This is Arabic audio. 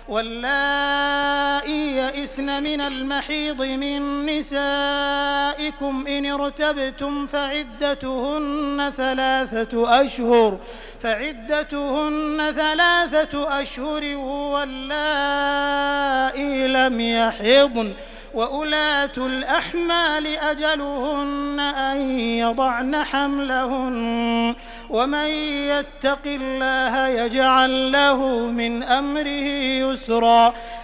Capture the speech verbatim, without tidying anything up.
واللائي يئسن من المحيض من نسائكم إن ارتبتم فعدتهن ثلاثة أشهر فعدتهن ثلاثة أشهر واللائي لم يحضن وأولاة الأحمال أجلهن أن يضعن حملهن ومن يتق الله يجعل له من أمره يسرا